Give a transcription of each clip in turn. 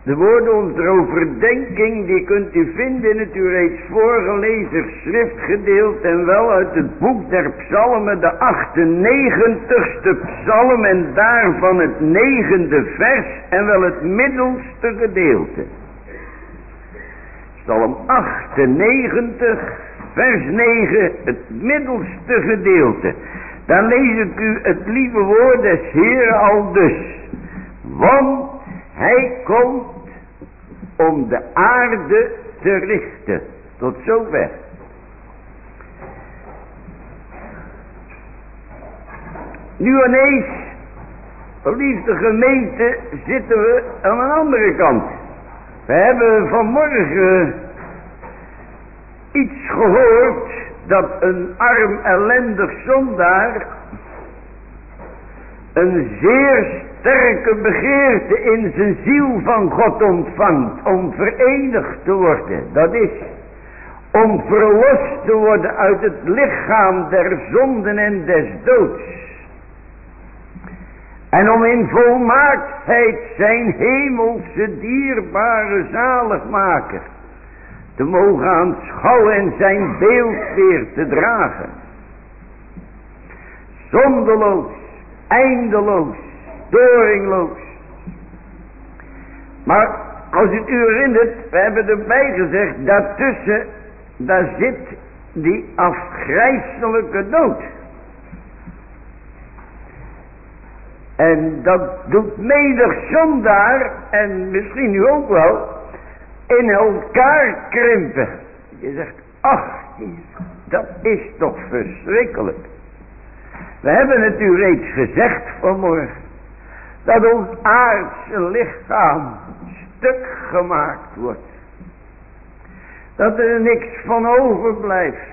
De woorden onder overdenking, die kunt u vinden in het u reeds voorgelezen schriftgedeelte en wel uit het boek der psalmen, de 98ste psalm en daarvan het 9e vers en wel het middelste gedeelte. Psalm 98, vers 9, het middelste gedeelte. Daar lees ik u het lieve woord des Heeren al dus. Want hij komt om de aarde te richten. Tot zover. Nu ineens, geliefde gemeente, zitten we aan een andere kant. We hebben vanmorgen iets gehoord dat een arm ellendig zondaar een zeer sterke begeerte in zijn ziel van God ontvangt om verenigd te worden. Dat is om verlost te worden uit het lichaam der zonden en des doods. En om in volmaaktheid zijn hemelse dierbare zaligmaker te mogen aanschouwen en zijn beeld weer te dragen. Zondeloos, eindeloos, storingloos. Maar als het u herinnert, we hebben erbij gezegd, daartussen, daar zit die afgrijselijke dood. En dat doet menig zondaar, en misschien u ook wel, in elkaar krimpen. Je zegt, ach, dat is toch verschrikkelijk. We hebben het u reeds gezegd vanmorgen, dat ons aardse lichaam stuk gemaakt wordt. Dat er niks van overblijft.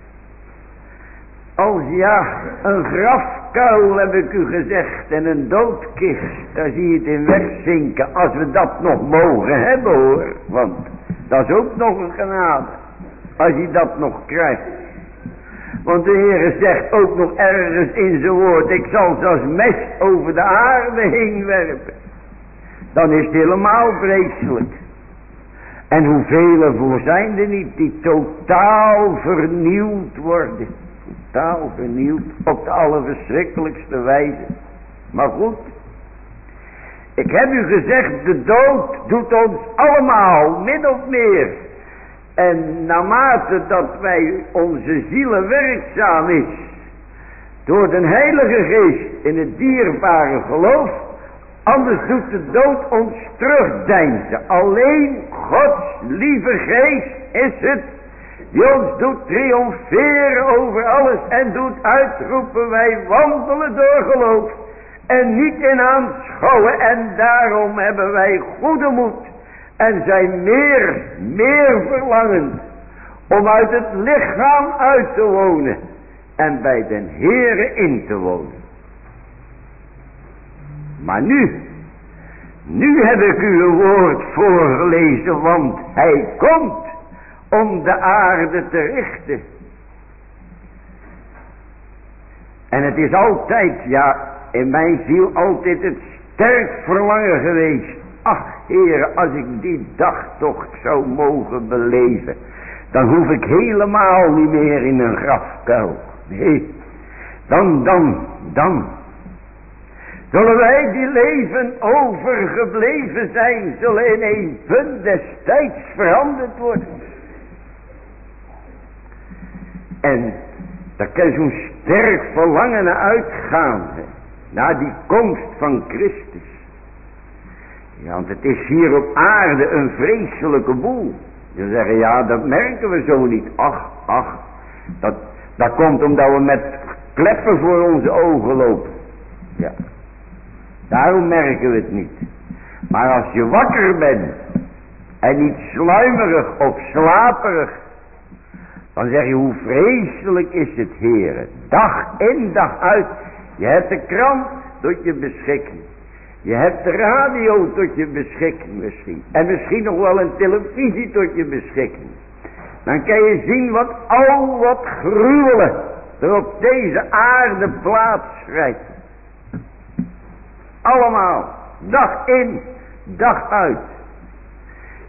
Als ja, een grafkuil heb ik u gezegd en een doodkist, daar zie je het in wegzinken, als we dat nog mogen hebben hoor. Want dat is ook nog een genade, als je dat nog krijgt. Want de Heer zegt ook nog ergens in zijn woord, ik zal ze als mest over de aarde heen werpen. Dan is het helemaal vreselijk. En hoeveel ervoor zijn er niet die totaal vernieuwd worden. Totaal vernieuwd op de allerverschrikkelijkste wijze. Maar goed, ik heb u gezegd, de dood doet ons allemaal min of meer. En naarmate dat wij onze zielen werkzaam is, door de Heilige Geest in het dierbare geloof, anders doet de dood ons terugdeinzen. Alleen Gods lieve Geest is het die ons doet triomferen over alles en doet uitroepen, wij wandelen door geloof en niet in aanschouwen, en daarom hebben wij goede moed en zijn meer verlangend om uit het lichaam uit te wonen en bij den Heere in te wonen. Maar nu heb ik u een woord voorgelezen, want hij komt om de aarde te richten. En het is altijd, ja, in mijn ziel altijd het sterk verlangen geweest. Ach, Heere, als ik die dag toch zou mogen beleven, dan hoef ik helemaal niet meer in een grafkuil. Nee, dan. Zullen wij die leven overgebleven zijn, zullen in een punt des tijds veranderd worden. En daar kan zo'n sterk verlangen naar uitgaan, naar die komst van Christus. Ja, want het is hier op aarde een vreselijke boel. Je zeggen, ja, dat merken we zo niet. Ach, dat komt omdat we met kleppen voor onze ogen lopen. Ja, daarom merken we het niet. Maar als je wakker bent en niet sluimerig of slaperig, dan zeg je, hoe vreselijk is het, Heere. Dag in, dag uit. Je hebt de krant tot je beschikking. Je hebt de radio tot je beschikking misschien. En misschien nog wel een televisie tot je beschikking. Dan kan je zien wat gruwelen er op deze aarde plaatsgrijpt. Allemaal. Dag in, dag uit.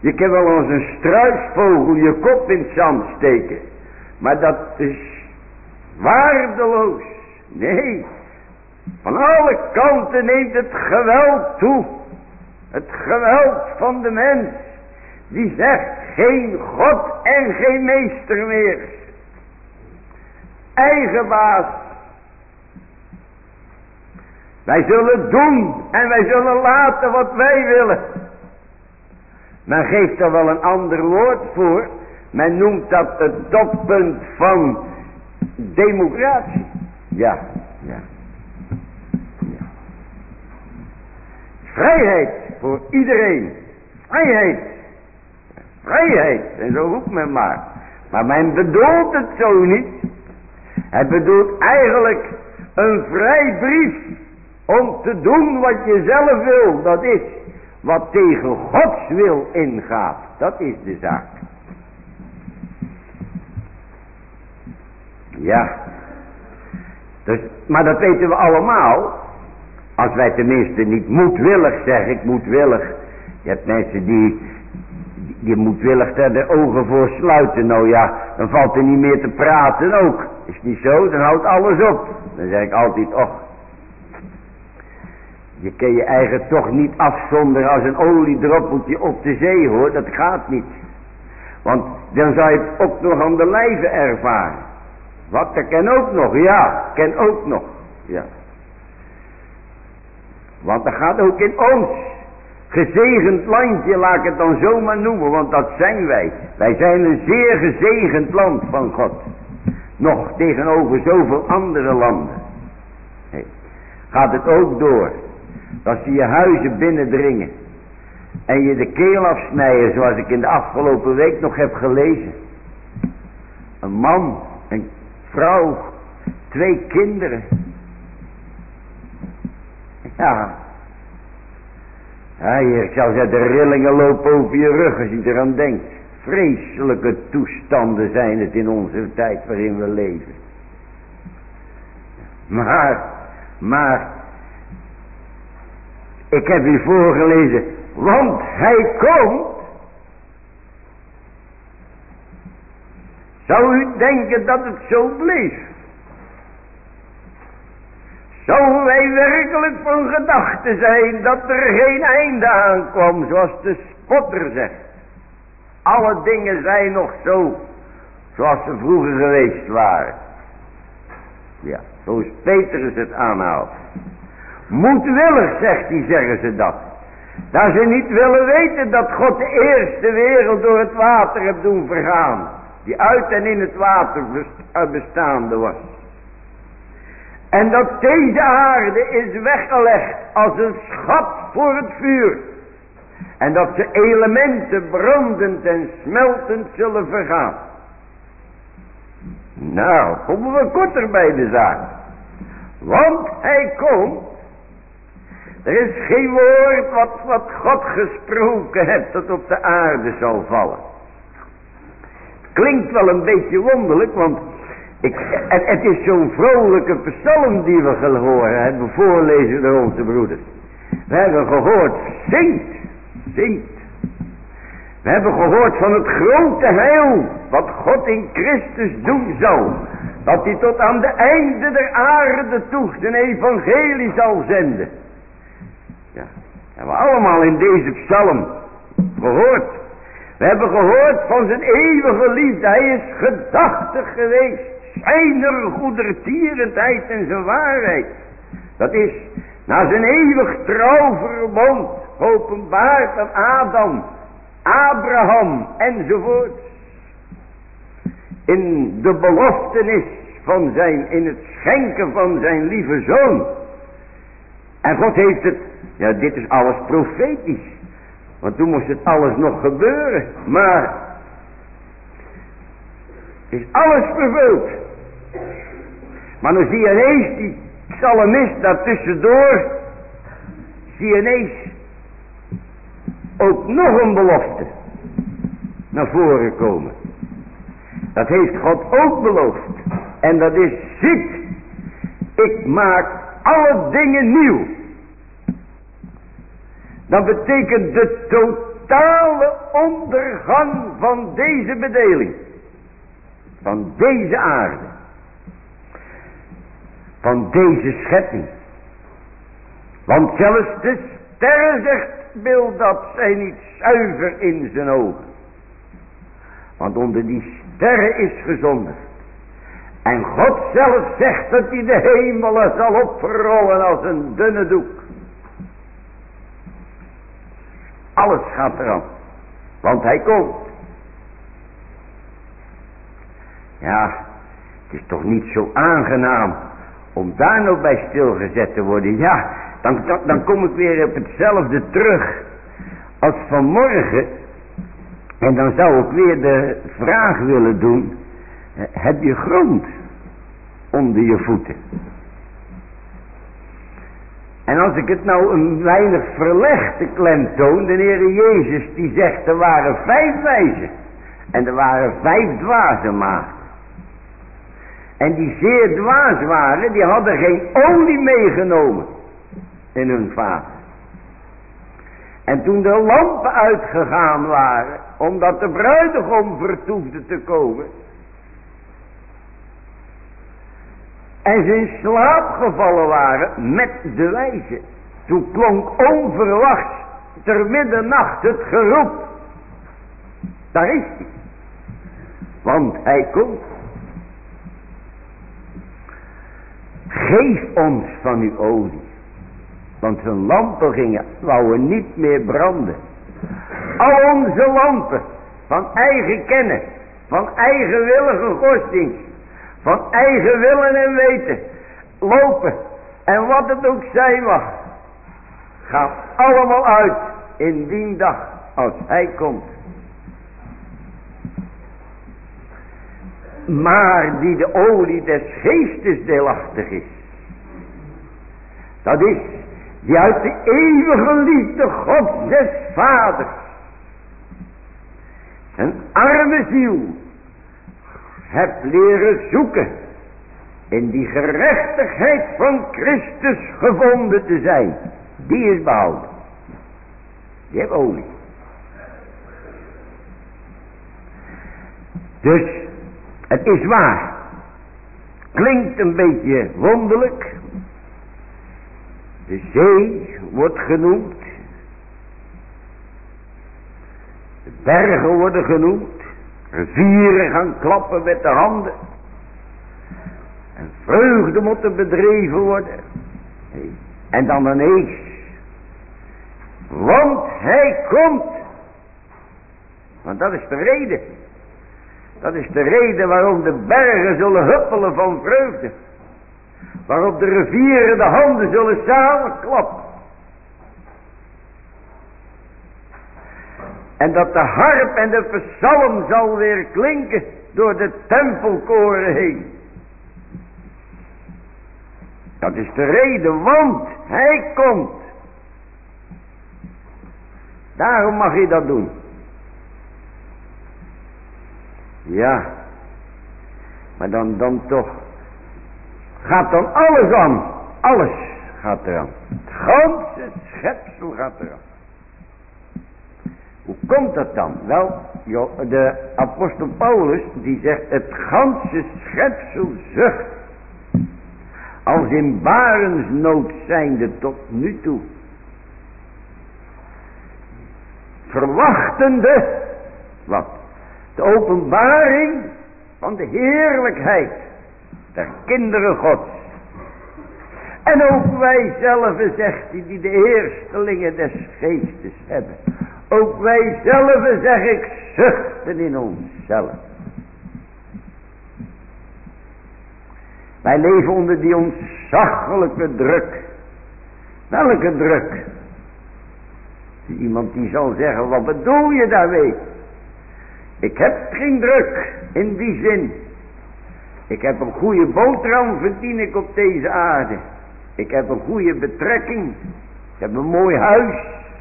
Je kan wel als een struisvogel je kop in het zand steken. Maar dat is waardeloos. Nee. Van alle kanten neemt het geweld toe. Het geweld van de mens. Die zegt geen God en geen meester meer. Eigen baas. Wij zullen doen en wij zullen laten wat wij willen. Men geeft er wel een ander woord voor. Men noemt dat het toppunt van democratie. Ja. Vrijheid voor iedereen. Vrijheid. En zo roept men maar. Maar men bedoelt het zo niet. Het bedoelt eigenlijk een vrij brief om te doen wat je zelf wil. Dat is wat tegen Gods wil ingaat. Dat is de zaak. Ja. Dus, maar dat weten we allemaal. Als wij tenminste niet moedwillig zeggen. Ik moedwillig. Je hebt mensen die moedwillig er de ogen voor sluiten. Nou ja, dan valt er niet meer te praten ook. Is niet zo, dan houdt alles op. Dan zeg ik altijd, och. Je kan je eigen toch niet afzonderen als een oliedroppeltje op de zee, hoor. Dat gaat niet. Want dan zou je het ook nog aan de lijve ervaren. Wat, dat ken ook nog, ja. Ken ook nog, ja. Want dat gaat ook in ons gezegend landje, laat ik het dan zomaar noemen, want dat zijn wij. Wij zijn een zeer gezegend land van God. Nog tegenover zoveel andere landen. Hey. Gaat het ook door. Dat ze je huizen binnendringen. En je de keel afsnijden, zoals ik in de afgelopen week nog heb gelezen. Een man, een vrouw, 2 kinderen. Ja. Ja, Heer, ik zou zeggen, de rillingen lopen over je rug als je eraan denkt. Vreselijke toestanden zijn het in onze tijd waarin we leven. Maar, ik heb u voorgelezen, want hij komt. Zou u denken dat het zo bleef? Zouden wij werkelijk van gedachte zijn dat er geen einde aankwam, zoals de spotter zegt. Alle dingen zijn nog zo, zoals ze vroeger geweest waren. Ja, zoals Petrus het aanhaalt. Moedwillig, zegt hij, zeggen ze dat. Dat ze niet willen weten dat God de eerste wereld door het water heeft doen vergaan. Die uit en in het water bestaande was. En dat deze aarde is weggelegd als een schat voor het vuur. En dat ze elementen brandend en smeltend zullen vergaan. Nou, komen we korter bij de zaak. Want hij komt. Er is geen woord wat God gesproken heeft dat op de aarde zal vallen. Klinkt wel een beetje wonderlijk, want het is zo'n vrolijke psalm die we gehoord hebben, voorlezen door onze broeders. We hebben gehoord, zingt. We hebben gehoord van het grote heil, wat God in Christus doen zal. Dat hij tot aan de einde der aarde toe zijn evangelie zal zenden. Ja, hebben we allemaal in deze psalm gehoord. We hebben gehoord van zijn eeuwige liefde. Hij is gedachtig geweest. Zijner goedertierenheid en zijn waarheid. Dat is naar zijn eeuwig trouwverbond geopenbaard aan Adam, Abraham enzovoort. In de beloftenis van in het schenken van zijn lieve zoon. En God heeft het, ja, dit is alles profetisch. Want toen moest het alles nog gebeuren. Maar is alles vervuld. Maar dan zie je ineens die psalmist daartussendoor. Zie je ineens ook nog een belofte naar voren komen. Dat heeft God ook beloofd. En dat is, ziet, ik maak alle dingen nieuw. Dat betekent de totale ondergang van deze bedeling. Van deze aarde. Van deze schepping. Want zelfs de sterren, zegt Bildad, zijn niet zuiver in zijn ogen. Want onder die sterren is gezondigd. En God zelf zegt dat hij de hemelen zal oprollen als een dunne doek. Alles gaat eraan. Want hij komt. Ja, het is toch niet zo aangenaam om daar nog bij stilgezet te worden. Ja, dan kom ik weer op hetzelfde terug als vanmorgen. En dan zou ik weer de vraag willen doen. Heb je grond onder je voeten? En als ik het nou een weinig verleg te klemtoon. De Heer Jezus die zegt er waren 5 wijzen. En er waren 5 dwaze maagden. En die zeer dwaas waren, die hadden geen olie meegenomen in hun vaten. En toen de lampen uitgegaan waren, omdat de bruidegom vertoefde te komen, en ze in slaap gevallen waren met de wijze, toen klonk onverwachts ter middernacht het geroep. Daar is hij. Want hij komt. Geef ons van uw olie. Want zijn lampen wouden niet meer branden. Al onze lampen, van eigen kennen, van eigenwillige godsdienst, van eigen willen en weten, lopen, en wat het ook zijn mag, gaat allemaal uit in die dag als hij komt. Maar die de olie des geestes deelachtig is, dat is die uit de eeuwige liefde God des vaders een arme ziel hebt leren zoeken in die gerechtigheid van Christus gevonden te zijn, die is behouden. Die heeft olie. Dus het is waar. Klinkt een beetje wonderlijk. De zee wordt genoemd. De bergen worden genoemd. Rivieren gaan klappen met de handen. En vreugde moet er bedreven worden. En dan ineens. Want hij komt. Want dat is de reden. Dat is de reden waarom de bergen zullen huppelen van vreugde. Waarop de rivieren de handen zullen samenklappen. En dat de harp en de psalm zal weer klinken door de tempelkoren heen. Dat is de reden, want hij komt. Daarom mag je dat doen. Ja, maar dan toch gaat dan alles aan. Alles gaat eraan. Het ganse schepsel gaat eraan. Hoe komt dat dan? Wel, de apostel Paulus die zegt het ganse schepsel zucht. Als in barensnood zijnde tot nu toe. Verwachtende, wat? De openbaring van de heerlijkheid der kinderen Gods. En ook wij zelven, zegt hij, die de eerstelingen des geestes hebben. Ook wij zelven, zeg ik, zuchten in onszelf. Wij leven onder die ontzaglijke druk. Welke druk? Iemand die zal zeggen, wat bedoel je daarmee? Ik heb geen druk in die zin. Ik heb een goede boterham, verdien ik op deze aarde. Ik heb een goede betrekking. Ik heb een mooi huis.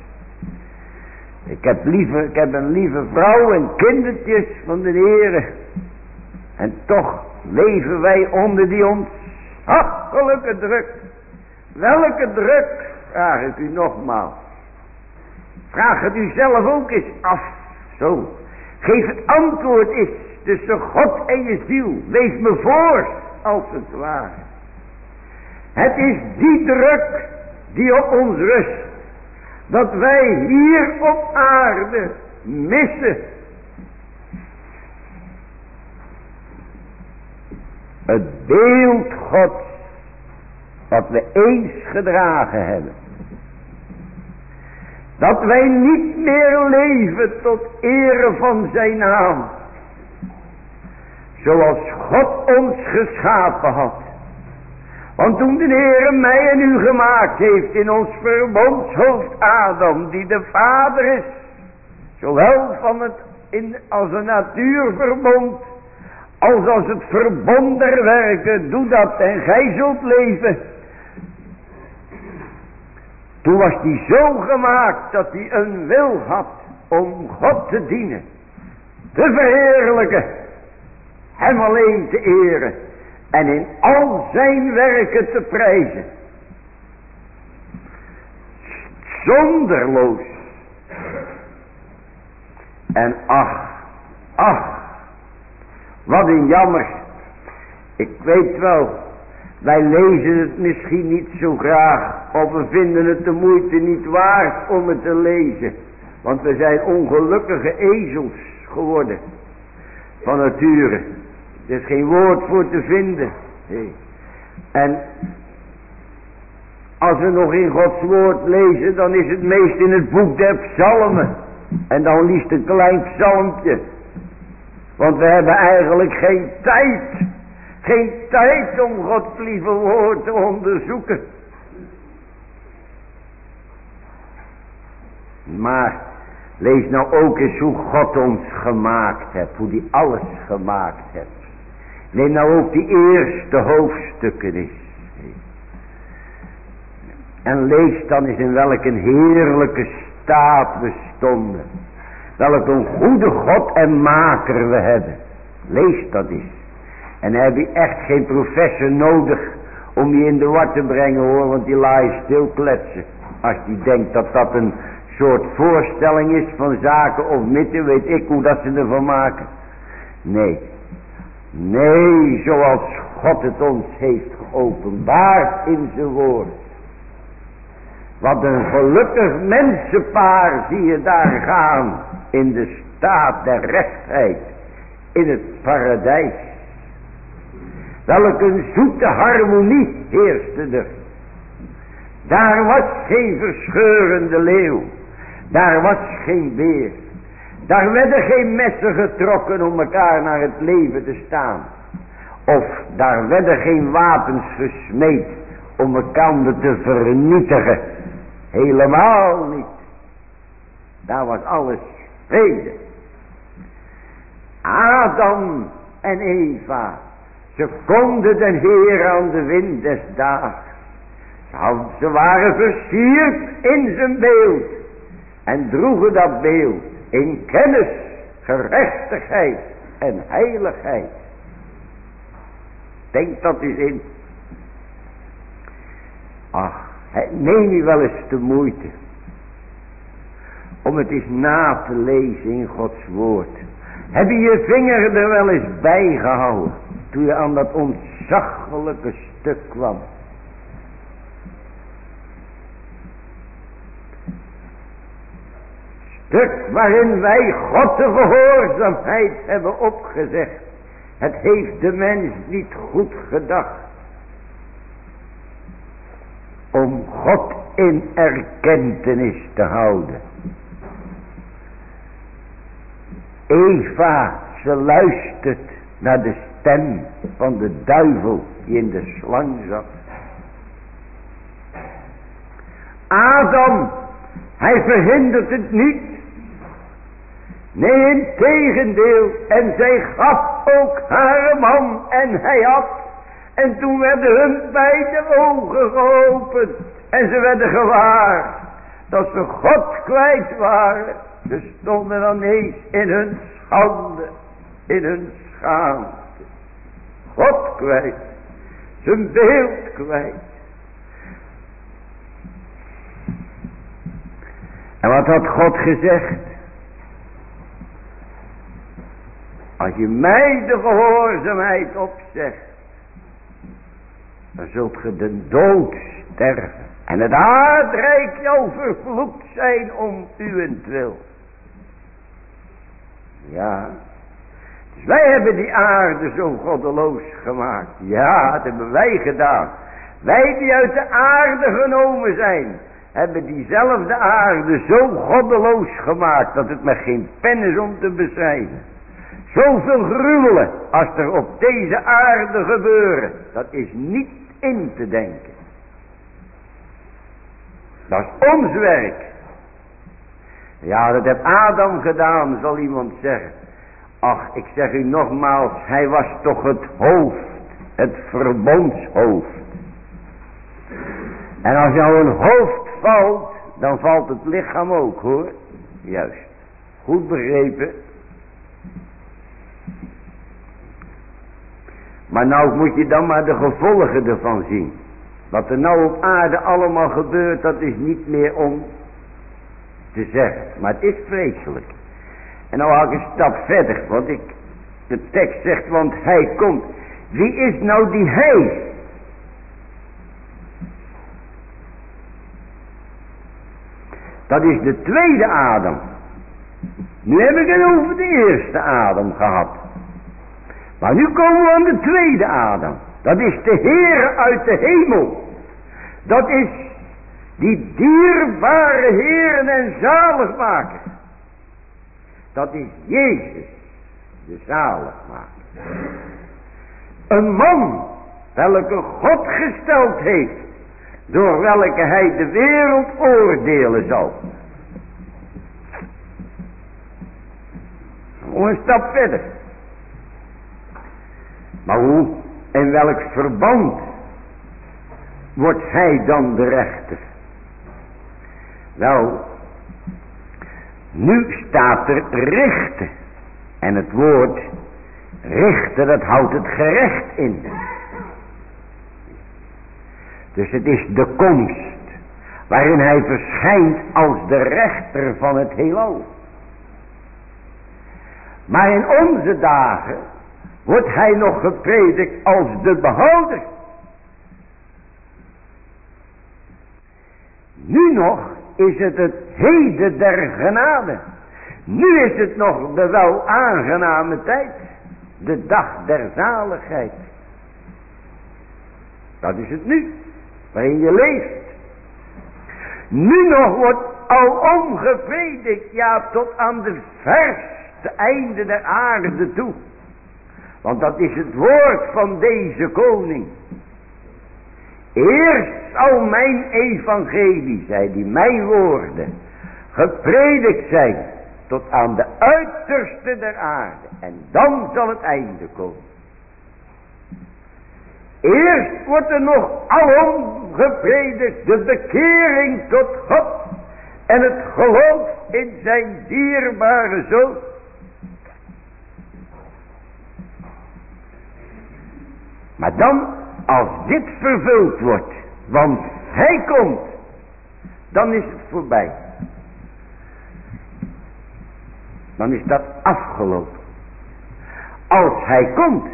Ik heb een lieve vrouw en kindertjes van de Heere. En toch leven wij onder die ontzaglijke druk. Welke druk, vraag ik u nogmaals. Vraag het u zelf ook eens af. Zo. Geef het antwoord eens tussen God en je ziel. Wees me voor, als het ware. Het is die druk die op ons rust. Dat wij hier op aarde missen. Het beeld Gods. Dat we eens gedragen hebben. Dat wij niet meer leven tot ere van zijn naam. Zoals God ons geschapen had. Want toen de Heere mij en u gemaakt heeft in ons verbondshoofd Adam, die de vader is, zowel van het als een natuurverbond, als het verbond der werken, doe dat en gij zult leven. Toen was hij zo gemaakt dat hij een wil had om God te dienen, te verheerlijken, hem alleen te eren en in al zijn werken te prijzen. Zonderloos. En ach, wat een jammer. Ik weet wel, wij lezen het misschien niet zo graag, of we vinden het de moeite niet waard om het te lezen. Want we zijn ongelukkige ezels geworden, van nature. Er is geen woord voor te vinden. Nee. En als we nog in Gods woord lezen, dan is het meest in het boek der psalmen. En dan liefst een klein psalmpje. Want we hebben eigenlijk geen tijd. Geen tijd om Gods lieve woord te onderzoeken. Maar lees nou ook eens hoe God ons gemaakt heeft. Hoe die alles gemaakt heeft. Neem nou ook die eerste hoofdstukken eens. En lees dan eens in welk een heerlijke staat we stonden. Welk een goede God en maker we hebben. Lees dat eens. En dan heb je echt geen professor nodig om je in de war te brengen hoor. Want die laat je stil kletsen. Als die denkt dat dat een soort voorstelling is van zaken of mythen. Weet ik hoe dat ze ervan maken. Nee, zoals God het ons heeft geopenbaard in zijn woord. Wat een gelukkig mensenpaar zie je daar gaan in de staat der rechtheid in het paradijs. Welk een zoete harmonie heerste er. Daar was geen verscheurende leeuw. Daar was geen beer. Daar werden geen messen getrokken om elkaar naar het leven te staan. Of daar werden geen wapens gesmeed om elkaar te vernietigen. Helemaal niet. Daar was alles vrede. Adam en Eva, ze konden den Heer aan de wind des daags. Ze waren versierd in zijn beeld. En droegen dat beeld in kennis, gerechtigheid en heiligheid. Denk dat eens in. Ach, neem je wel eens de moeite om het eens na te lezen in Gods woord. Heb je je vinger er wel eens bij gehouden toen je aan dat ontzaglijke stuk kwam? Stuk waarin wij God de gehoorzaamheid hebben opgezegd. Het heeft de mens niet goed gedacht om God in erkentenis te houden. Eva, ze luistert naar de stem van de duivel die in de slang zat. Adam, hij verhindert het niet. Nee, integendeel. En zij gaf ook haar man en hij had. En toen werden hun beide ogen geopend. En ze werden gewaar dat ze God kwijt waren. Ze stonden dan eens in hun schande, in hun schaamte. God kwijt, zijn beeld kwijt. En wat had God gezegd? Als je mij de gehoorzaamheid opzegt, dan zult ge de dood sterven. En het aardrijk jou vervloekt zijn om uwentwil. Ja. Dus wij hebben die aarde zo goddeloos gemaakt. Ja, dat hebben wij gedaan. Wij die uit de aarde genomen zijn, hebben diezelfde aarde zo goddeloos gemaakt, dat het met geen pen is om te beschrijven. Zoveel gruwelen als er op deze aarde gebeuren, dat is niet in te denken. Dat is ons werk. Ja, dat heeft Adam gedaan, zal iemand zeggen. Ach, ik zeg u nogmaals, hij was toch het hoofd, het verbondshoofd. En als jou een hoofd valt, dan valt het lichaam ook, hoor. Juist. Goed begrepen. Maar nou moet je dan maar de gevolgen ervan zien. Wat er nou op aarde allemaal gebeurt, dat is niet meer om te zeggen. Maar het is vreselijk. En nou ga ik een stap verder, want de tekst zegt, want hij komt. Wie is nou die hij? Dat is de tweede Adam. Nu heb ik het over de eerste Adam gehad. Maar nu komen we aan de tweede Adam. Dat is de Heer uit de hemel. Dat is die dierbare Heer en zaligmaker. Dat is Jezus, de zaligmaker. Een man welke God gesteld heeft, door welke hij de wereld oordelen zal. Een stap verder. Maar hoe, in welk verband wordt hij dan de rechter? Wel, nu staat er richten. En het woord richten, dat houdt het gerecht in. Dus het is de komst waarin hij verschijnt als de rechter van het heelal. Maar in onze dagen wordt hij nog gepredikt als de behouder. Nu nog is het het heden der genade. Nu is het nog de wel aangename tijd. De dag der zaligheid. Dat is het nu. Waarin je leeft. Nu nog wordt alom gepredikt. Ja, tot aan de verste einde der aarde toe. Want dat is het woord van deze koning. Eerst zal mijn evangelie, zei die, mijn woorden, gepredikt zijn tot aan de uiterste der aarde. En dan zal het einde komen. Eerst wordt er nog alom gepredikt de bekering tot God en het geloof in zijn dierbare Zoon. Maar dan, als dit vervuld wordt, want hij komt, dan is het voorbij. Dan is dat afgelopen. Als hij komt.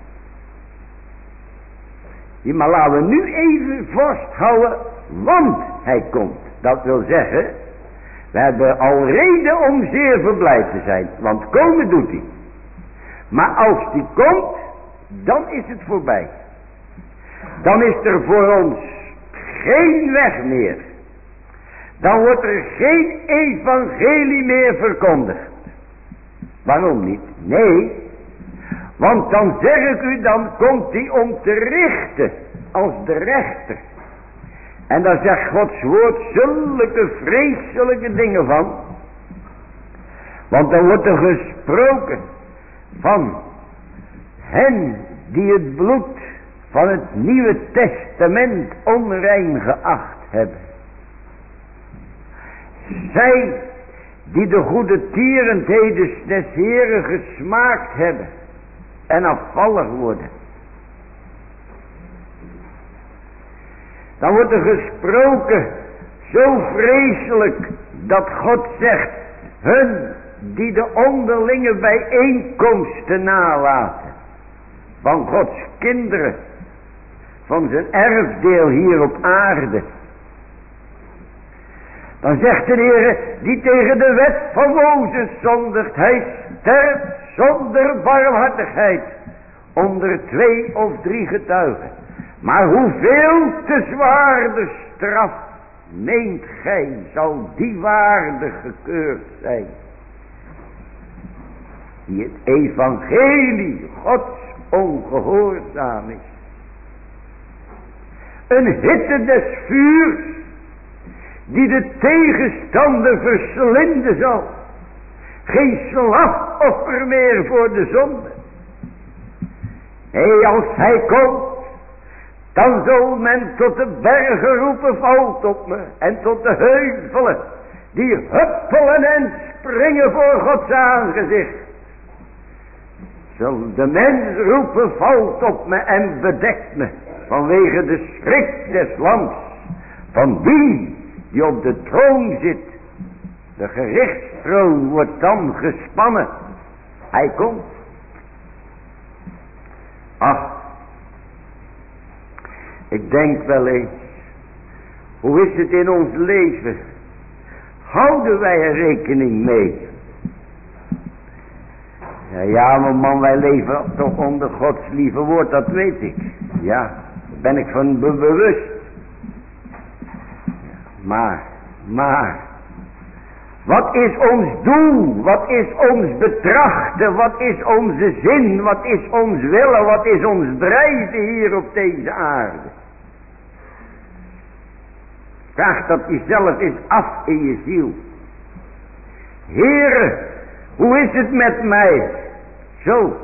Maar laten we nu even vasthouden, want hij komt. Dat wil zeggen, we hebben al reden om zeer verblijd te zijn, want komen doet hij. Maar als hij komt, dan is het voorbij. Dan is er voor ons geen weg meer. Dan wordt er geen evangelie meer verkondigd. Waarom niet? Nee, want dan zeg ik u, dan komt hij om te richten als de rechter. En dan zegt Gods woord zulke vreselijke dingen van. Want dan wordt er gesproken van hen die het bloed van het Nieuwe Testament onrein geacht hebben. Zij die de goede tierendheden des Heren gesmaakt hebben en afvallig worden. Dan wordt er gesproken zo vreselijk dat God zegt, hun die de onderlinge bijeenkomsten nalaten, van Gods kinderen, van zijn erfdeel hier op aarde. Dan zegt de Heer, die tegen de wet van Mozes zondigt, hij sterft zonder barmhartigheid onder 2 of 3 getuigen. Maar hoeveel te zwaarder straf meent gij, zal die waardig gekeurd zijn, die het evangelie Gods ongehoorzaam is. Een hitte des vuurs, die de tegenstander verslinden zal. Geen slachtoffer meer voor de zonde. Nee, als hij komt, dan zal men tot de bergen roepen, valt op me. En tot de heuvelen, die huppelen en springen voor Gods aangezicht. Zal de mens roepen, valt op me en bedekt me. Vanwege de schrik des lands. Van wie die op de troon zit. De gerichtstroon wordt dan gespannen. Hij komt. Ach, ik denk wel eens, hoe is het in ons leven? Houden wij er rekening mee? Ja, mijn man, wij leven toch onder Gods lieve woord, dat weet ik. Ja, daar ben ik van bewust. Maar, wat is ons doel? Wat is ons betrachten? Wat is onze zin? Wat is ons willen? Wat is ons drijven hier op deze aarde? Vraag dat jezelf eens af in je ziel. Heere, hoe is het met mij? Zo.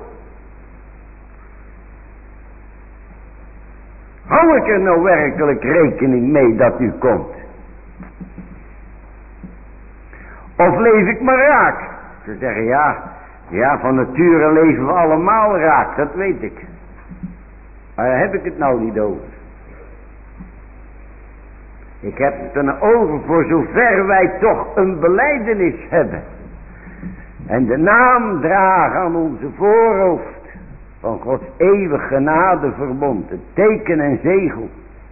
Hou ik er nou werkelijk rekening mee dat u komt? Of leef ik maar raak? Ze zeggen ja, van nature leven we allemaal raak, dat weet ik. Maar daar heb ik het nou niet over. Ik heb het er nou over voor zover wij toch een belijdenis hebben. En de naam dragen aan onze voorhoofd van Gods eeuwig genadeverbond, het teken en zegel.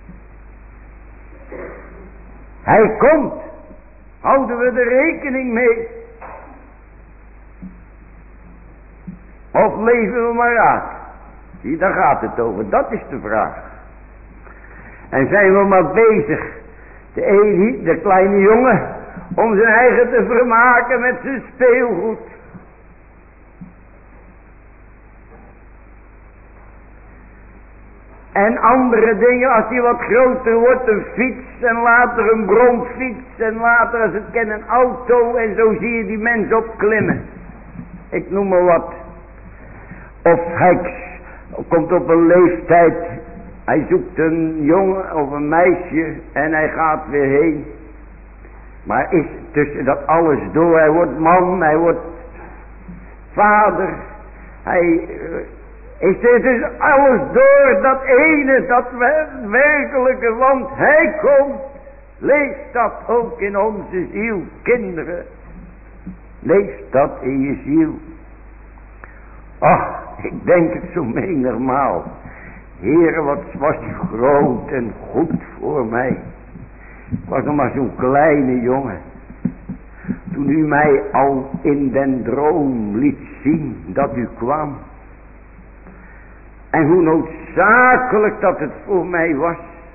Hij komt. Houden we er rekening mee? Of leven we maar uit? Zie, daar gaat het over. Dat is de vraag. En zijn we maar bezig, de kleine jongen, om zijn eigen te vermaken met zijn speelgoed. En andere dingen, als hij wat groter wordt, een fiets en later een bromfiets en later als het kan een auto en zo zie je die mens opklimmen. Ik noem maar wat. Of hij komt op een leeftijd, hij zoekt een jongen of een meisje en hij gaat weer heen. Maar is tussen dat alles door, hij wordt man, hij wordt vader, hij... Is dit dus alles door dat ene, dat werkelijke, want hij komt. Lees dat ook in onze ziel, kinderen. Lees dat in je ziel. Ach, ik denk het zo menigmaal. Heere, wat was u groot en goed voor mij. Ik was nog maar zo'n kleine jongen. Toen u mij al in den droom liet zien dat u kwam. En hoe noodzakelijk dat het voor mij was.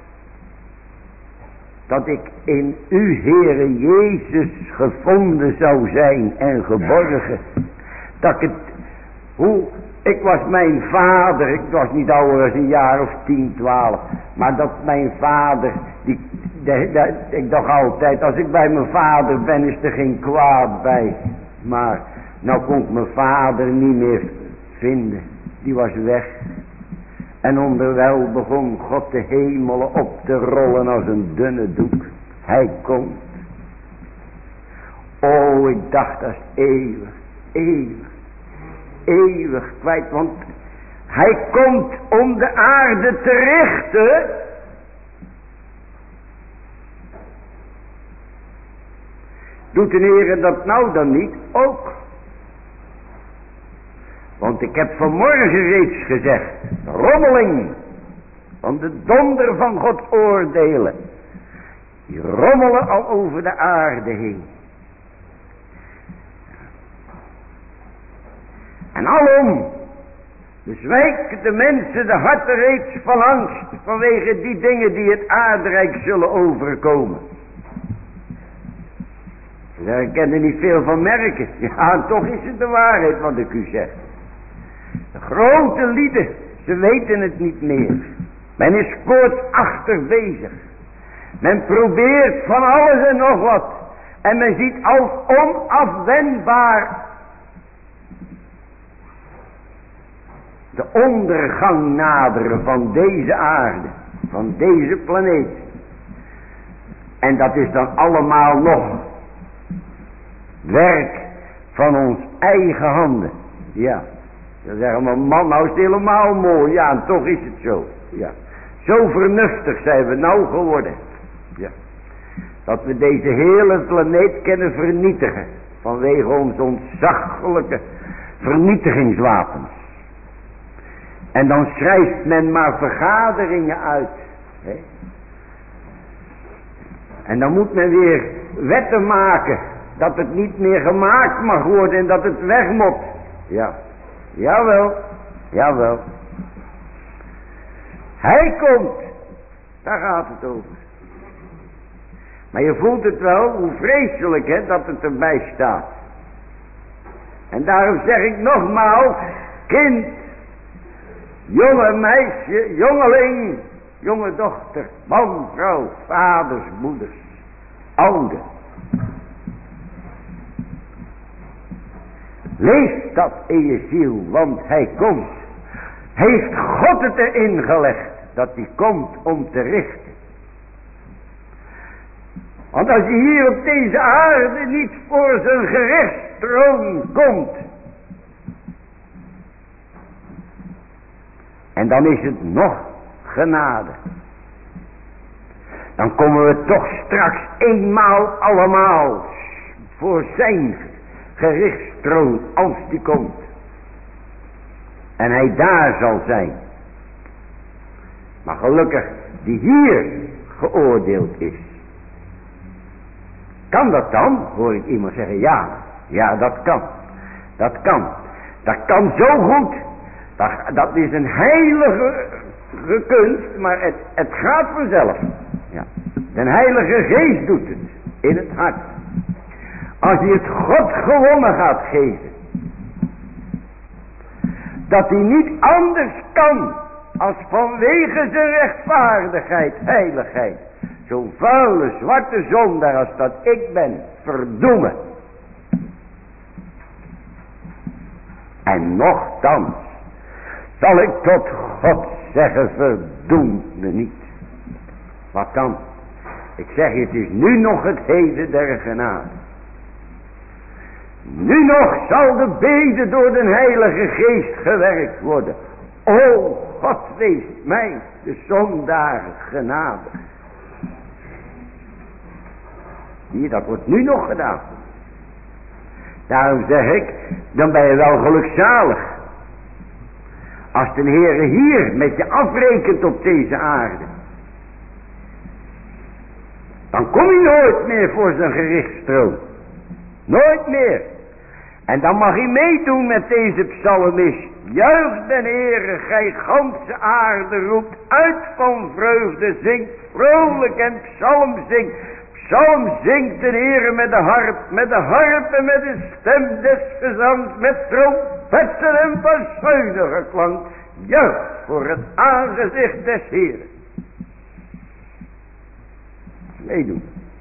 Dat ik in u, Heere Jezus, gevonden zou zijn en geborgen. Dat ik ik was mijn vader, ik was niet ouder dan een jaar of 10, 12. Maar dat mijn vader, ik dacht altijd, als ik bij mijn vader ben is er geen kwaad bij. Maar nou kon ik mijn vader niet meer vinden, die was weg. En onderwijl begon God de hemelen op te rollen als een dunne doek. Hij komt. Oh, ik dacht dat is eeuwig kwijt. Want hij komt om de aarde te richten. Doet de Heer dat nou dan niet ook? Want ik heb vanmorgen reeds gezegd, rommeling van de donder van God oordelen, die rommelen al over de aarde heen. En alom bezwijken de mensen de harten reeds van angst vanwege die dingen die het aardrijk zullen overkomen. Daar kan er niet veel van merken. Ja, en toch is het de waarheid wat ik u zeg. De grote lieden, ze weten het niet meer. Men is koortsachtig bezig. Men probeert van alles en nog wat. En men ziet als onafwendbaar de ondergang naderen van deze aarde. Van deze planeet. En dat is dan allemaal nog werk van ons eigen handen. Ja. Dan zeggen we, man, nou is het helemaal mooi. Ja, en toch is het zo. Ja. Zo vernuftig zijn we nou geworden. Ja. Dat we deze hele planeet kunnen vernietigen. Vanwege onze ontzaglijke vernietigingswapens. En dan schrijft men maar vergaderingen uit. Hè? En dan moet men weer wetten maken. Dat het niet meer gemaakt mag worden en dat het weg moet. Ja. Jawel. Jawel. Hij komt. Daar gaat het over. Maar je voelt het wel, hoe vreselijk hè, dat het erbij staat. En daarom zeg ik nogmaals, kind, jonge meisje, jongeling, jonge dochter, man, vrouw, vaders, moeders, oude. Lees dat in je ziel, want hij komt. Heeft God het erin gelegd dat hij komt om te richten. Want als je hier op deze aarde niet voor zijn gerechtstroon komt. En dan is het nog genade. Dan komen we toch straks eenmaal allemaal voor zijn gerichtstroon als die komt. En hij daar zal zijn. Maar gelukkig die hier geoordeeld is. Kan dat dan? Hoor ik iemand zeggen, ja. Ja, dat kan. Dat kan. Dat kan zo goed. Dat is een heilige kunst, maar het gaat vanzelf. Ja. De Heilige Geest doet het. In het hart. Als hij het God gewonnen gaat geven. Dat hij niet anders kan. Als vanwege zijn rechtvaardigheid, heiligheid. Zo'n vuile, zwarte zondaar als dat ik ben. Verdoemen. En nochtans zal ik tot God zeggen, verdoem me niet. Wat dan? Ik zeg, het is nu nog het heden der genade. Nu nog zal de bede door de Heilige Geest gewerkt worden. O God, wees mij, de zondaar, genade. Zie, dat wordt nu nog gedaan. Daarom zeg ik, dan ben je wel gelukzalig. Als de Heere hier met je afrekent op deze aarde. Dan kom je nooit meer voor zijn gerichtstroon. Nooit meer. En dan mag hij meedoen met deze psalmist. Juich den Heere, gij ganse aarde, roept uit van vreugde, zingt vrolijk en psalm zingt. Psalm zingt de Heere met de harp en met de stem des gezangs, met trompetten en bazuinige klank. Juich voor het aangezicht des Heeren. Meedoen.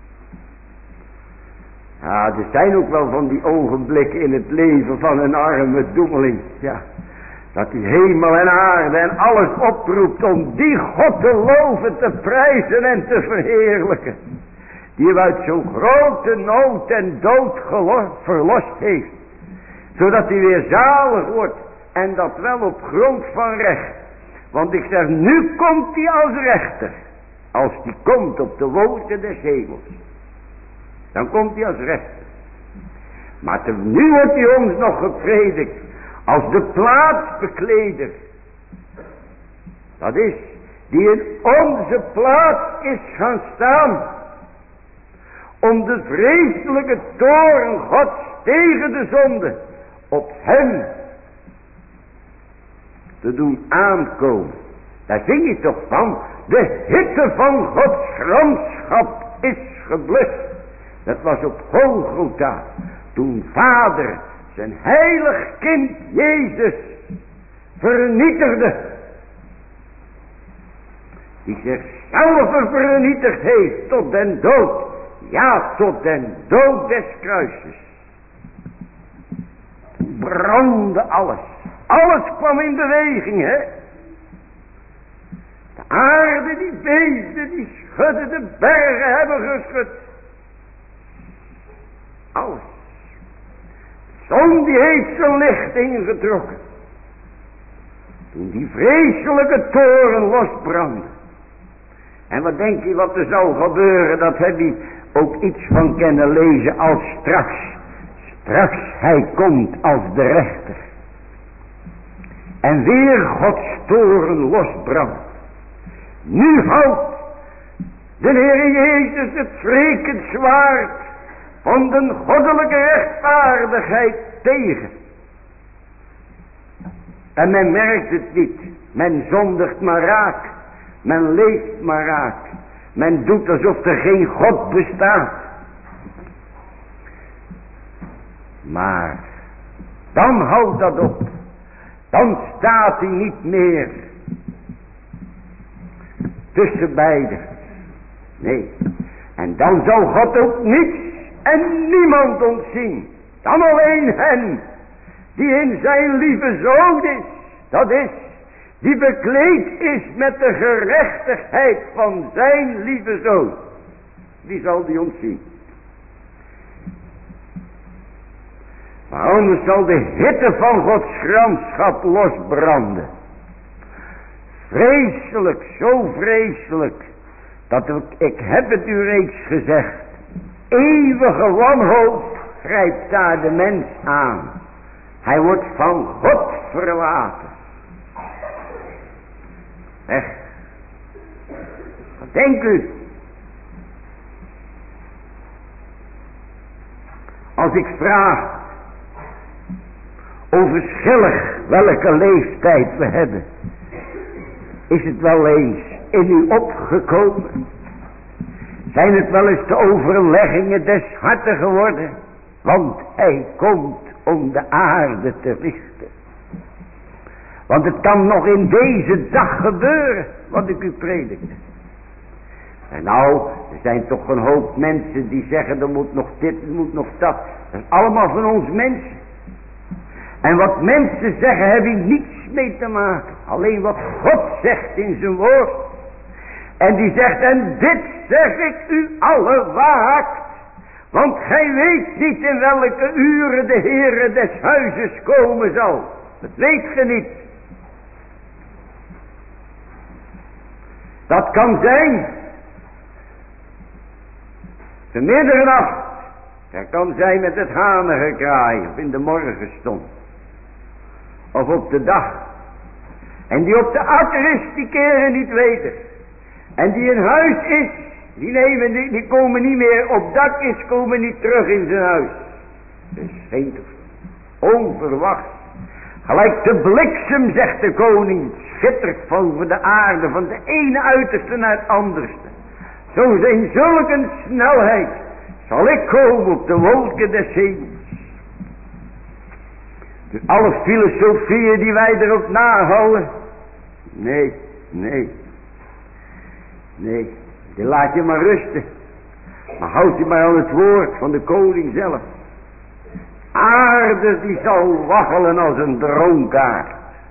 Ja, er zijn ook wel van die ogenblikken in het leven van een arme doemeling. Ja, dat die hemel en aarde en alles oproept om die God te loven, te prijzen en te verheerlijken. Die hem uit zo'n grote nood en dood verlost heeft. Zodat hij weer zalig wordt. En dat wel op grond van recht. Want ik zeg, nu komt hij als rechter. Als hij komt op de wolken des hemels. Dan komt hij als rechter. Maar nu wordt hij ons nog gepredikt als de plaatsbekleder. Dat is, die in onze plaats is gaan staan. Om de vreselijke toorn Gods tegen de zonde op hem te doen aankomen. Daar zing je toch van. De hitte van Gods gramschap is geblust. Dat was op Golgotha. Toen Vader zijn heilig kind Jezus vernietigde. Die zichzelf vernietigd heeft tot den dood. Ja, tot den dood des kruises. Brandde alles. Alles kwam in beweging, hè. De aarde die beefde, die schudde, de bergen hebben geschud. Alles. De zon die heeft zijn licht ingetrokken. Toen die vreselijke toren losbrandde. En wat denk je wat er zou gebeuren? Dat heb je ook iets van kunnen lezen als straks. Straks hij komt als de rechter. En weer Gods toren losbrandt. Nu houdt de Heer Jezus het wrekend zwaard van de goddelijke rechtvaardigheid tegen. En men merkt het niet. Men zondigt maar raak. Men leeft maar raak. Men doet alsof er geen God bestaat. Maar dan houdt dat op. Dan staat hij niet meer tussen beiden. Nee. En dan zal God ook niets en niemand ontzien. Dan alleen hen die in zijn lieve zoon is. Dat is, die bekleed is met de gerechtigheid van zijn lieve zoon. Die zal die ontzien. Maar anders zal de hitte van Gods gramschap losbranden. Vreselijk, zo vreselijk, dat ik heb het u reeds gezegd. Eeuwige wanhoop grijpt daar de mens aan. Hij wordt van God verlaten. Echt. Wat denkt u? Als ik vraag onverschillig welke leeftijd we hebben, is het wel eens in u opgekomen? Zijn het wel eens de overleggingen des harten geworden? Want hij komt om de aarde te richten. Want het kan nog in deze dag gebeuren wat ik u predikte. En nou, er zijn toch een hoop mensen die zeggen er moet nog dit, er moet nog dat. Dat is allemaal van ons mensen. En wat mensen zeggen heb je niets mee te maken. Alleen wat God zegt in zijn woord. En die zegt, en dit zeg ik u alle waakt. Want gij weet niet in welke uren de Heere des huizes komen zal. Dat weet ge niet. Dat kan zijn. Te middernacht. Dat kan zijn met het hanengekraai of in de morgenstond. Of op de dag. En die op de akker is, die keren niet weten. En die in huis is, die komen niet meer op dak is, komen niet terug in zijn huis. Dus geen onverwacht. Gelijk de bliksem, zegt de koning, schittert over de aarde, van de ene uiterste naar het anderste. Zo in zulke snelheid zal ik komen op de wolken des hemels. Dus alle filosofieën die wij erop nahouden, nee, die laat je maar rusten. Maar houd je maar aan het woord van de koning zelf. Aarde die zal waggelen als een dronkaard.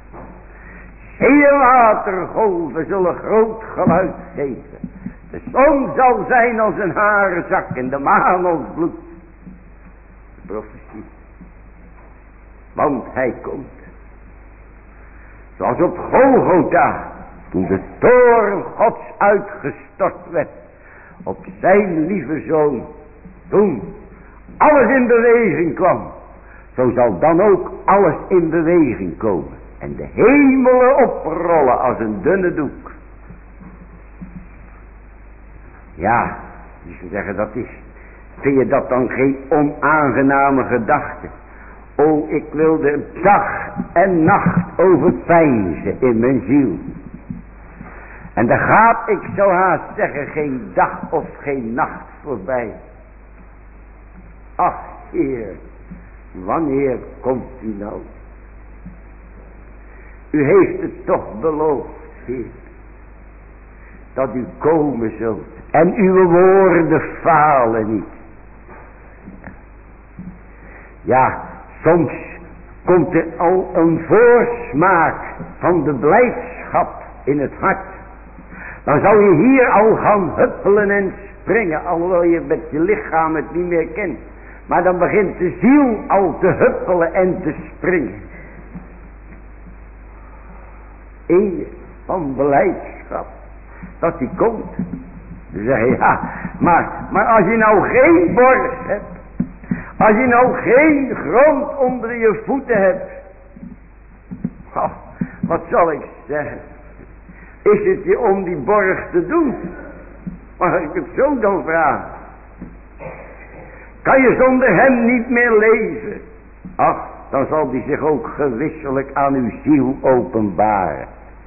Zeewatergolven zullen groot geluid geven. De zon zal zijn als een harenzak en de maan als bloed. De profetie. Want hij komt. Zoals op Golgotha. Toen de toorn Gods uitgestort werd. Op zijn lieve zoon. Toen. alles in beweging kwam, zo zal dan ook alles in beweging komen. En de hemelen oprollen als een dunne doek. Ja, je zou zeggen dat is. Vind je dat dan geen onaangename gedachte? O, ik wilde dag en nacht overpeinzen in mijn ziel. En daar gaat, ik zou haast zeggen, geen dag of geen nacht voorbij. Ach, Heer, wanneer komt u nou? U heeft het toch beloofd, Heer, dat u komen zult. En uw woorden falen niet. Ja, soms komt er al een voorsmaak van de blijdschap in het hart. Dan zou je hier al gaan huppelen en springen, alhoewel je met je lichaam het niet meer kent. Maar dan begint de ziel al te huppelen en te springen. Eer van blijdschap dat die komt. Dan zeg je, ja, maar als je nou geen borst hebt, als je nou geen grond onder je voeten hebt, oh, wat zal ik zeggen? Is het je om die borg te doen? Mag ik het zo dan vragen? Kan je zonder hem niet meer leven? Ach, dan zal die zich ook gewisselijk aan uw ziel openbaren.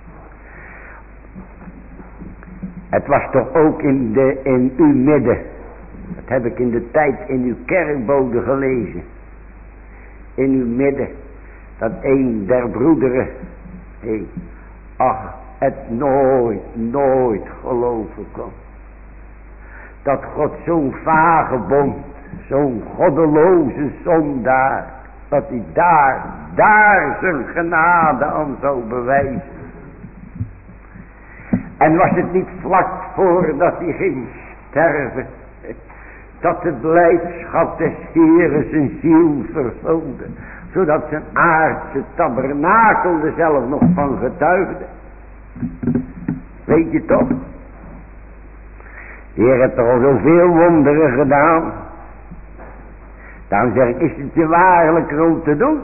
Het was toch ook in uw midden. Dat heb ik in de tijd in uw kerkbode gelezen. In uw midden. Dat een der broederen. Ach, het nooit geloven kon. Dat God zo'n vagebond, zo'n goddeloze zondaar, dat hij daar zijn genade aan zou bewijzen. En was het niet vlak voordat hij ging sterven, dat de blijdschap des Heeren zijn ziel vervulde, zodat zijn aardse tabernakel er zelf nog van getuigde. Weet je toch? De Heer heeft er al zoveel wonderen gedaan. Daarom zeg ik, is het je waarlijk groot te doen?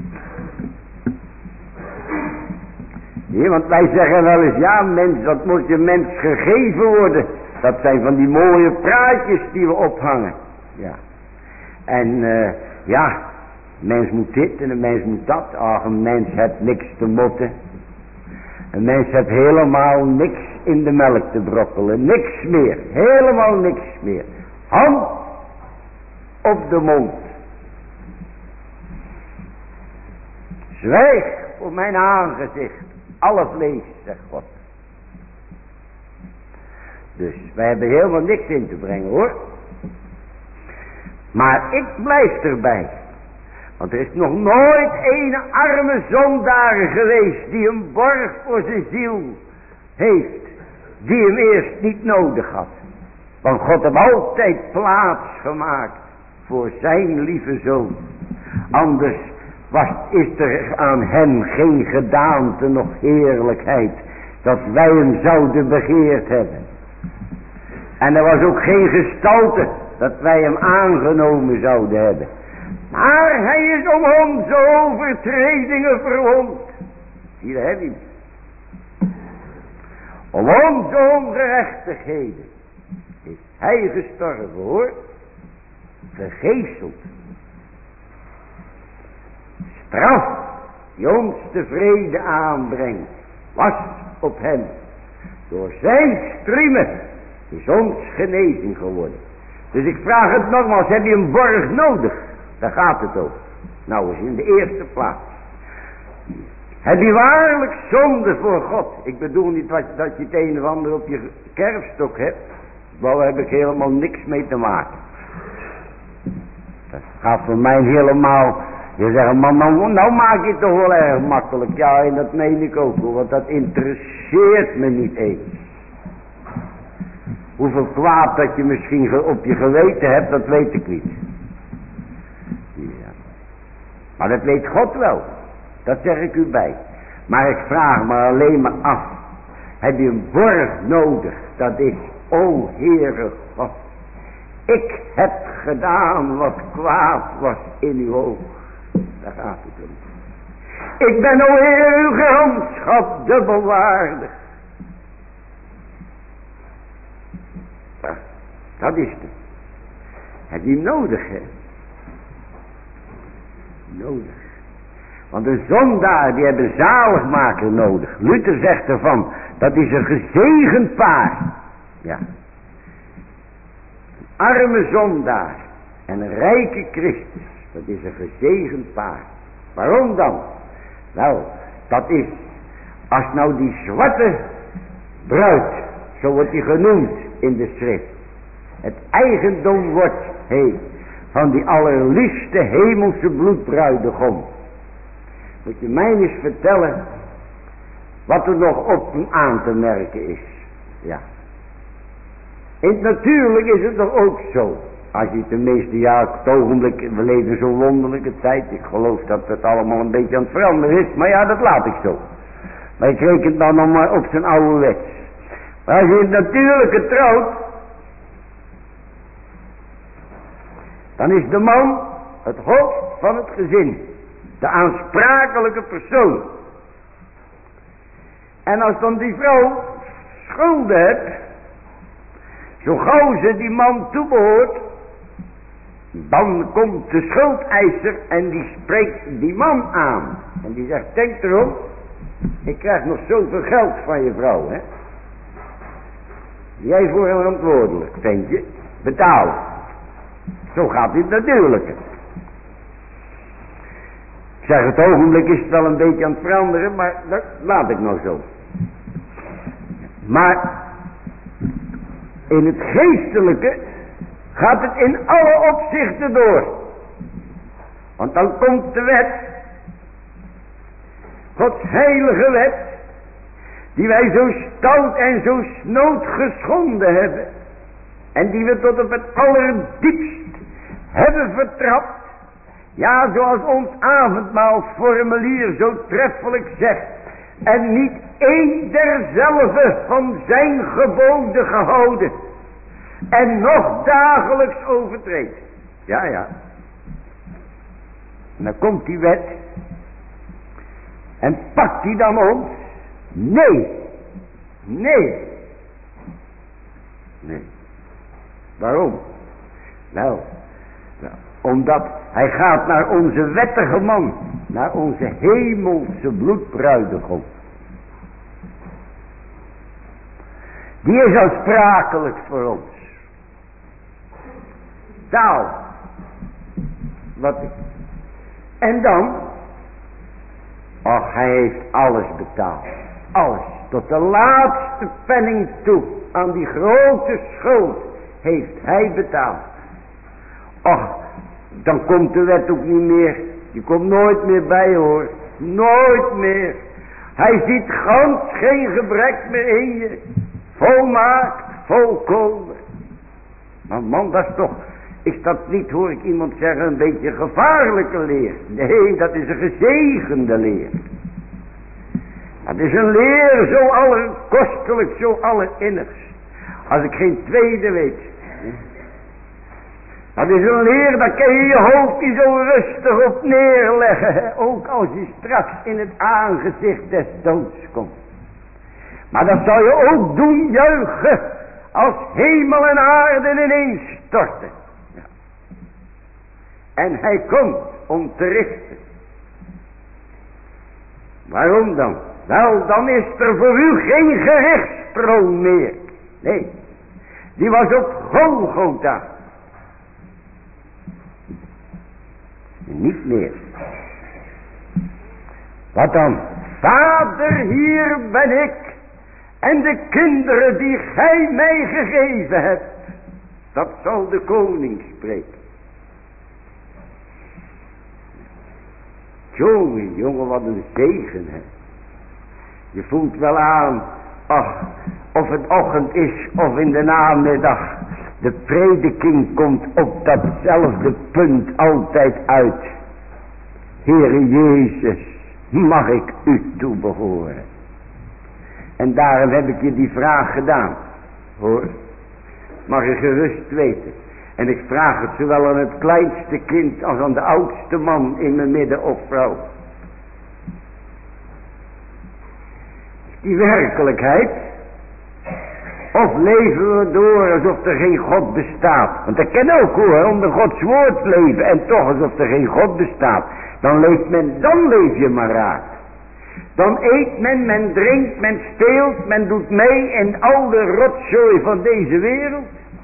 Ja, want wij zeggen wel eens, ja mens, dat moet je mens gegeven worden. Dat zijn van die mooie praatjes die we ophangen. Ja. En ja, een mens moet dit en een mens moet dat. Ach, een mens heeft niks te motten. Een mens heeft helemaal niks in de melk te brokkelen. Niks meer. Helemaal niks meer. Hand op de mond. Zwijg voor mijn aangezicht. Alle vlees, zegt God. Dus wij hebben helemaal niks in te brengen, hoor. Maar ik blijf erbij. Want er is nog nooit een arme zondaar geweest die een borg voor zijn ziel heeft, die hem eerst niet nodig had. Want God heeft altijd plaats gemaakt voor zijn lieve zoon. Anders is er aan hem geen gedaante nog heerlijkheid, dat wij hem zouden begeerd hebben. En er was ook geen gestalte dat wij hem aangenomen zouden hebben. Maar hij is om onze overtredingen verwond. Zie, daar heb je hem. Om onze ongerechtigheden is hij gestorven, hoor. Vergeeseld. Straf die ons de vrede aanbrengt, was op hem. Door zijn striemen is ons genezing geworden. Dus ik vraag het nogmaals, heb je een borg nodig? Daar gaat het over. Nou eens in de eerste plaats. Heb je waarlijk zonde voor God? Ik bedoel niet dat je het een of ander op je kerfstok hebt. Daar heb ik helemaal niks mee te maken. Dat gaat voor mij helemaal. Je zegt, man, nou maak je het toch wel erg makkelijk. Ja, en dat meen ik ook hoor, want dat interesseert me niet eens. Hoeveel kwaad dat je misschien op je geweten hebt, dat weet ik niet. Ja. Maar dat weet God wel. Dat zeg ik u bij. Maar ik vraag me alleen maar af. Heb je een borg nodig? Dat is, o Heere God. Ik heb gedaan wat kwaad was in uw oog. Daar gaat het om. Ik ben alweer uw gramschap dubbelwaardig. Ja, dat is het. Heb je hem nodig, hè? Nodig. Want een zondaar, die hebben een zaligmaker nodig. Luther zegt ervan, dat is een gezegend paar. Ja. Een arme zondaar en een rijke Christus, dat is een gezegend paar. Waarom dan? Wel, dat is, als nou die zwarte bruid, zo wordt die genoemd in de schrift, het eigendom wordt, van die allerliefste hemelse bloedbruidegom. Moet je mij eens vertellen wat er nog op hem aan te merken is. Ja. In het natuurlijk is het nog ook zo. Als je tenminste, ja, het ogenblik, we leven zo'n wonderlijke tijd. Ik geloof dat het allemaal een beetje aan het veranderen is. Maar ja, dat laat ik zo. Maar ik reken dan nog maar op zijn oude wet. Maar als je in het natuurlijke trouwt, dan is de man het hoofd van het gezin. De aansprakelijke persoon. En als dan die vrouw schulden hebt, zo gauw ze die man toebehoort, dan komt de schuldeiser en die spreekt die man aan. En die zegt, denk erom, ik krijg nog zoveel geld van je vrouw, hè. Jij voor hem verantwoordelijk, denk je, betaal. Zo gaat dit natuurlijk. Ik zeg, het ogenblik is het wel een beetje aan het veranderen, maar dat laat ik nou zo. Maar in het geestelijke gaat het in alle opzichten door. Want dan komt de wet, Gods heilige wet, die wij zo stout en zo snood geschonden hebben. En die we tot op het allerdiepst hebben vertrapt. Ja, zoals ons avondmaalformulier zo treffelijk zegt. En niet één derzelve van zijn geboden gehouden. En nog dagelijks overtreedt. Ja, ja. En dan komt die wet. En pakt die dan ons? Nee. Nee. Nee. Waarom? Nou, omdat hij gaat naar onze wettige man. Naar onze hemelse bloedbruidegom. Die is aansprakelijk voor ons. Taal. Wat ik. En dan. Och, hij heeft alles betaald. Alles. Tot de laatste penning toe. Aan die grote schuld. Heeft hij betaald. Och, dan komt de wet ook niet meer. Die komt nooit meer bij, hoor. Nooit meer. Hij ziet gans geen gebrek meer in je. Volmaakt, volkomen. Maar man, dat is toch, is dat niet, hoor ik iemand zeggen, een beetje gevaarlijke leer. Nee, dat is een gezegende leer. Dat is een leer zo allerkostelijk, zo allerinnigst. Als ik geen tweede weet. Dat is een leer, daar kan je je hoofdje zo rustig op neerleggen. Hè? Ook als je straks in het aangezicht des doods komt. Maar dat zal je ook doen juichen. Als hemel en aarde ineens storten. Ja. En hij komt om te richten. Waarom dan? Wel, dan is er voor u geen gerechtstroon meer. Nee, die was op Golgotha. Niet meer. Wat dan? Vader, hier ben ik. En de kinderen die gij mij gegeven hebt. Dat zal de koning spreken. Jongen, jongen, wat een zegen, hè. Je voelt wel aan, ach, of het ochtend is of in de namiddag. De prediking komt op datzelfde punt altijd uit. Heere Jezus, mag ik u toebehoren? En daarom heb ik je die vraag gedaan. Hoor, mag je gerust weten. En ik vraag het zowel aan het kleinste kind als aan de oudste man in mijn midden of vrouw. Die werkelijkheid. Of leven we door alsof er geen God bestaat. Want dat kan ook hoor, onder Gods woord leven. En toch alsof er geen God bestaat. Dan leef je maar raar. Dan eet men drinkt, men speelt, men doet mee in al de rotzooi van deze wereld.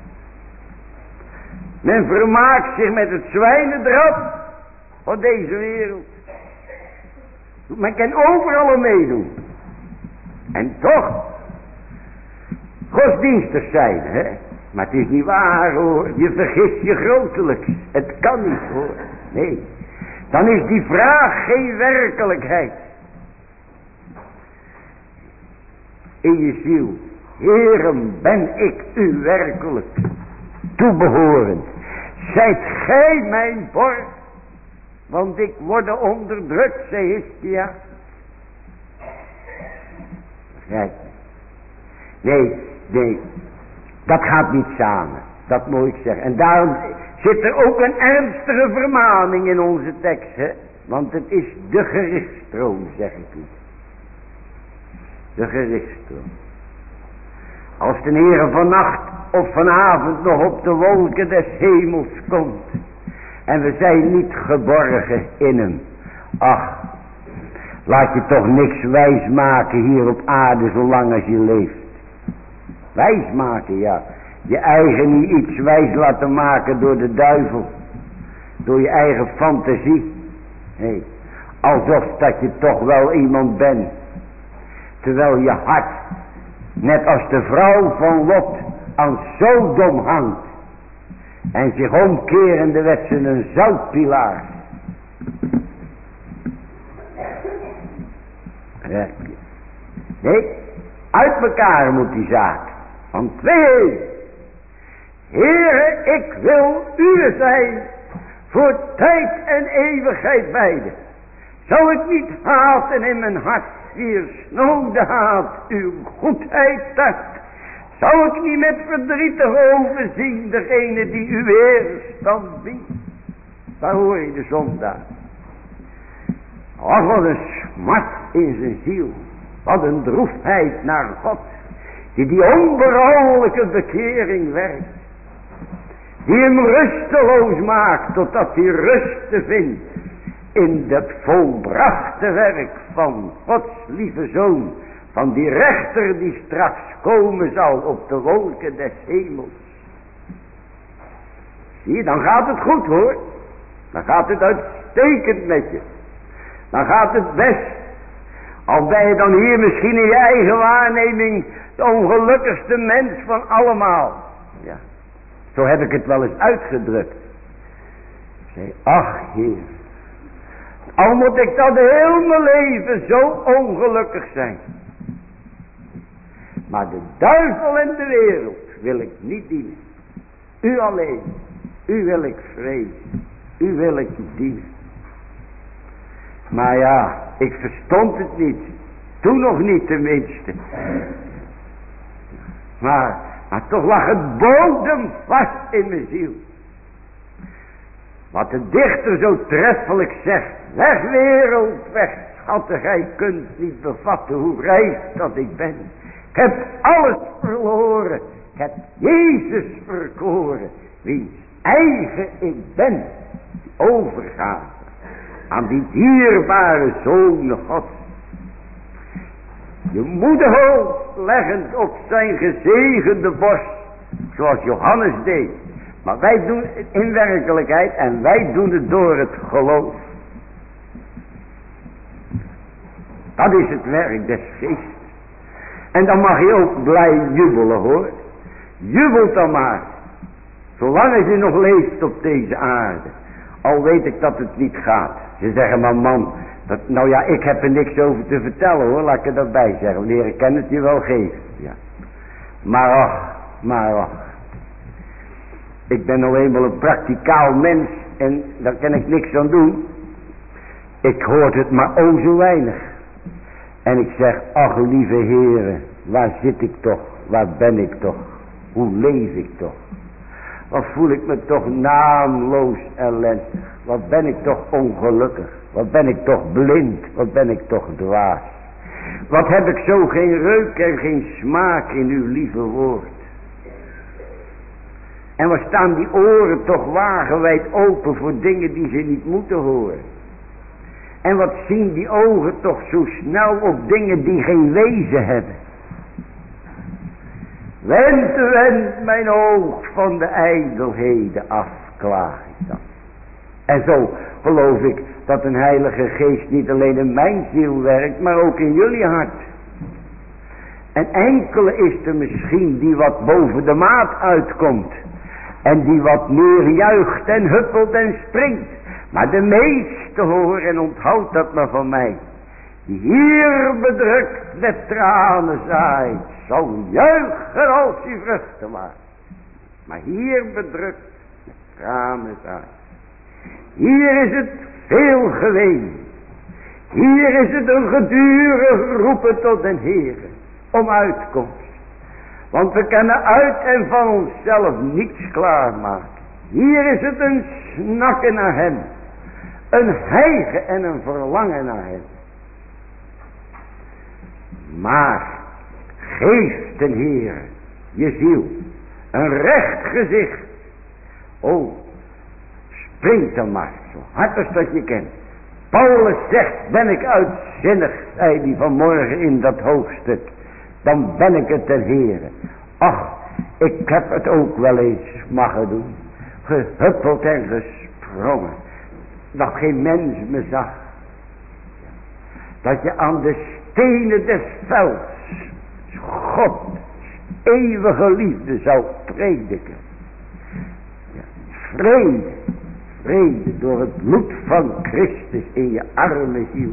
Men vermaakt zich met het zwijnendrap van deze wereld. Men kan overal aan meedoen. En toch, godsdienstig zijn, hè. Maar het is niet waar hoor, je vergist je grotelijks. Het kan niet hoor, nee. Dan is die vraag geen werkelijkheid. In je ziel, Heeren, ben ik u werkelijk toebehorend. Zijt gij mijn borg, want ik word onderdrukt, zei Hiskia. Kijk, nee, dat gaat niet samen, dat moet ik zeggen. En daarom zit er ook een ernstige vermaning in onze tekst, hè? Want het is de gerichtstroom, zeg ik u. De gerichtstroom. Als de Heere vannacht of vanavond nog op de wolken des hemels komt. En we zijn niet geborgen in hem. Ach, laat je toch niks wijs maken hier op aarde zolang als je leeft. Wijs maken, ja. Je eigen niet iets wijs laten maken door de duivel. Door je eigen fantasie. Nee. Alsof dat je toch wel iemand bent. Terwijl je hart, net als de vrouw van Lot, aan Sodom hangt. En zich omkerende werd ze een zoutpilaar. Nee, uit elkaar moet die zaak. Van twee. Heere, ik wil u zijn, voor tijd en eeuwigheid beide. Zou ik niet haten in mijn hart, wier snode haat uw goedheid tart. Zou ik niet met verdrietig overzien, degene die u weerstand biedt. Daar hoor je de zondaar. Ach, wat een smart in zijn ziel. Wat een droefheid naar God. Die onberouwelijke bekering werkt. Die hem rusteloos maakt totdat hij rust vindt in dat volbrachte werk van Gods lieve Zoon. Van die rechter die straks komen zal op de wolken des hemels. Zie je, dan gaat het goed hoor. Dan gaat het uitstekend met je. Dan gaat het best. Al ben je dan hier misschien in je eigen waarneming de ongelukkigste mens van allemaal. Ja, zo heb ik het wel eens uitgedrukt. Ik zei, ach Heer, al moet ik dan heel mijn leven zo ongelukkig zijn. Maar de duivel en de wereld wil ik niet dienen. U alleen, u wil ik vrezen, u wil ik dienen. Maar ja, ik verstond het niet. Toen nog niet tenminste. Maar toch lag het bodem vast in mijn ziel. Wat de dichter zo treffelijk zegt. Weg wereld, weg schatten, gij kunt niet bevatten hoe rijk dat ik ben. Ik heb alles verloren. Ik heb Jezus verkoren. Wiens eigen ik ben. Overgave aan die dierbare Zoon God. Je moederhoofd leggend op zijn gezegende borst. Zoals Johannes deed. Maar wij doen het in werkelijkheid. En wij doen het door het geloof. Dat is het werk des geestes. En dan mag je ook blij jubelen hoor. Jubelt dan maar. Zolang je nog leeft op deze aarde. Al weet ik dat het niet gaat. Ze zeggen maar man. Nou ja, ik heb er niks over te vertellen hoor. Laat ik er dat bij zeggen. Wanneer ik kan het je wel geven. Ja. Maar ach. Ik ben nou eenmaal een prakticaal mens. En daar kan ik niks aan doen. Ik hoor het maar zo weinig. En ik zeg, ach lieve Heere, waar zit ik toch? Waar ben ik toch? Hoe leef ik toch? Wat voel ik me toch naamloos ellendig. Wat ben ik toch ongelukkig. Wat ben ik toch blind. Wat ben ik toch dwaas. Wat heb ik zo geen reuk en geen smaak in uw lieve woord. En wat staan die oren toch wagenwijd open voor dingen die ze niet moeten horen. En wat zien die ogen toch zo snel op dingen die geen wezen hebben. Wend mijn oog van de ijdelheden af, klaag ik dan. En zo geloof ik dat een heilige geest niet alleen in mijn ziel werkt, maar ook in jullie hart. En enkele is er misschien die wat boven de maat uitkomt. En die wat meer juicht en huppelt en springt. Maar de meeste hoor en onthoud dat maar van mij. Die hier bedrukt met tranen zaait. Zal juichen als hij vruchten maakt. Maar hier bedrukt met tranen zaait. Hier is het veel geween. Hier is het een gedurig roepen tot den Heere. Om uitkomst. Want we kunnen uit en van onszelf niets klaarmaken. Hier is het een snakken naar hem. Een hijgen en een verlangen naar hem. Maar geef ten Heere je ziel een recht gezicht. O, spring dan maar zo hard als dat je kent. Paulus zegt, ben ik uitzinnig, zei hij vanmorgen in dat hoofdstuk. Dan ben ik het ten Heere. Ach, ik heb het ook wel eens mogen doen. Gehuppeld en gesprongen. Dat geen mens me zag. Dat je aan de stenen des velds God eeuwige liefde zou prediken. Ja, vrede door het bloed van Christus in je arme ziel.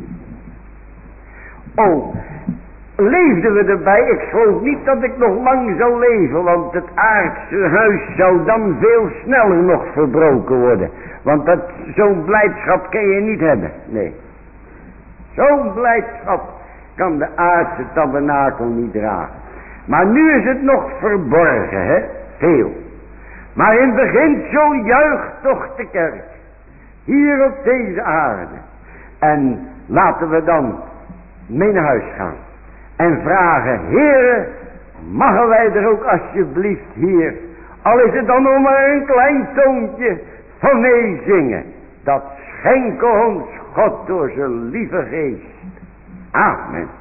O, leefden we erbij? Ik geloof niet dat ik nog lang zou leven, want het aardse huis zou dan veel sneller nog verbroken worden. Want zo'n blijdschap kan je niet hebben, nee. Zo'n blijdschap kan de aardse tabernakel niet dragen. Maar nu is het nog verborgen, hè, veel. Maar in het begin zo juicht toch de kerk. Hier op deze aarde. En laten we dan mee naar huis gaan. En vragen, Heere, mogen wij er ook alsjeblieft hier, al is het dan nog maar een klein toontje, van meezingen. Dat schenke ons God door zijn lieve geest. Amen.